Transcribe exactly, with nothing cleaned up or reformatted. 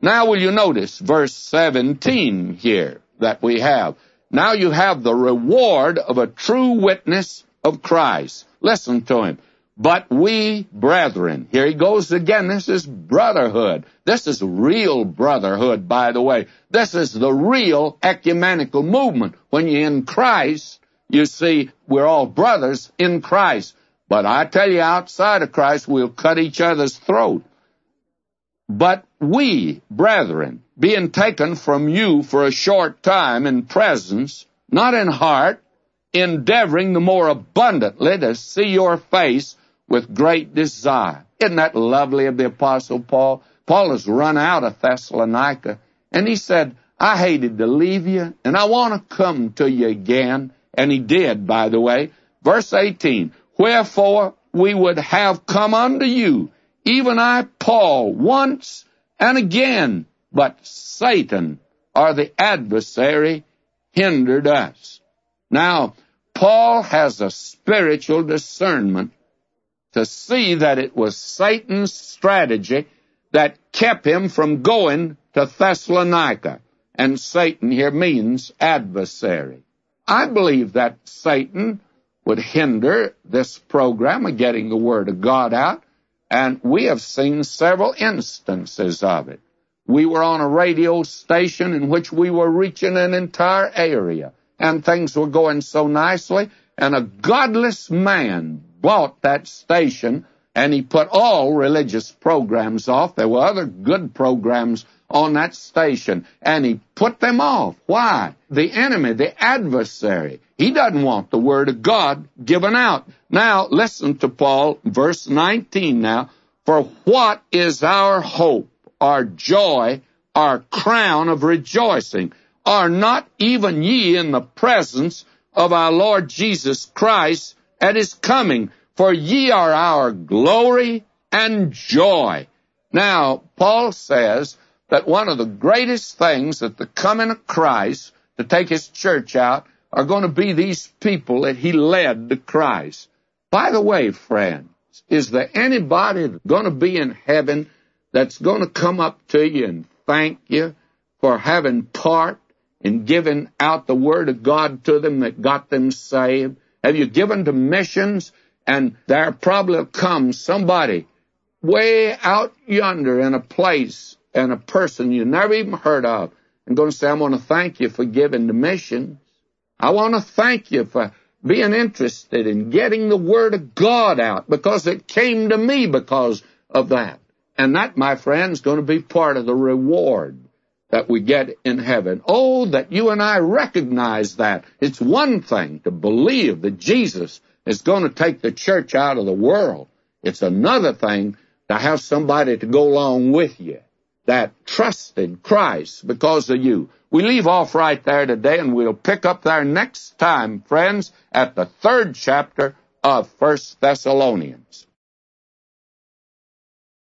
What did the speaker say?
Now will you notice verse seventeen here that we have. Now you have the reward of a true witness of Christ. Listen to him. But we, brethren, here he goes again. This is brotherhood. This is real brotherhood, by the way. This is the real ecumenical movement. When you're in Christ, you see, we're all brothers in Christ. But I tell you, outside of Christ, we'll cut each other's throat. But we, brethren, being taken from you for a short time in presence, not in heart, endeavoring the more abundantly to see your face with great desire. Isn't that lovely of the Apostle Paul? Paul has run out of Thessalonica, and he said, I hated to leave you, and I want to come to you again. And he did, by the way. Verse eighteen, wherefore we would have come unto you, even I, Paul, once and again, but Satan, or the adversary, hindered us. Now, Paul has a spiritual discernment to see that it was Satan's strategy that kept him from going to Thessalonica. And Satan here means adversary. I believe that Satan would hinder this program of getting the Word of God out, and we have seen several instances of it. We were on a radio station in which we were reaching an entire area, and things were going so nicely, and a godless man bought that station, and he put all religious programs off. There were other good programs on that station, and he put them off. Why? The enemy, the adversary, he doesn't want the Word of God given out. Now, listen to Paul, verse nineteen now. For what is our hope, our joy, our crown of rejoicing? Are not even ye in the presence of our Lord Jesus Christ at his coming? For ye are our glory and joy. Now, Paul says that one of the greatest things that the coming of Christ to take his church out are going to be these people that he led to Christ. By the way, friends, is there anybody going to be in heaven that's going to come up to you and thank you for having part in giving out the Word of God to them that got them saved? Have you given to missions? And there probably comes somebody way out yonder in a place and a person you never even heard of and going to say, I want to thank you for giving to missions. I want to thank you for being interested in getting the Word of God out because it came to me because of that. And that, my friend, is going to be part of the reward that we get in heaven. Oh, that you and I recognize that. It's one thing to believe that Jesus is going to take the church out of the world. It's another thing to have somebody to go along with you that trusted Christ because of you. We leave off right there today, and we'll pick up there next time, friends, at the third chapter of First Thessalonians.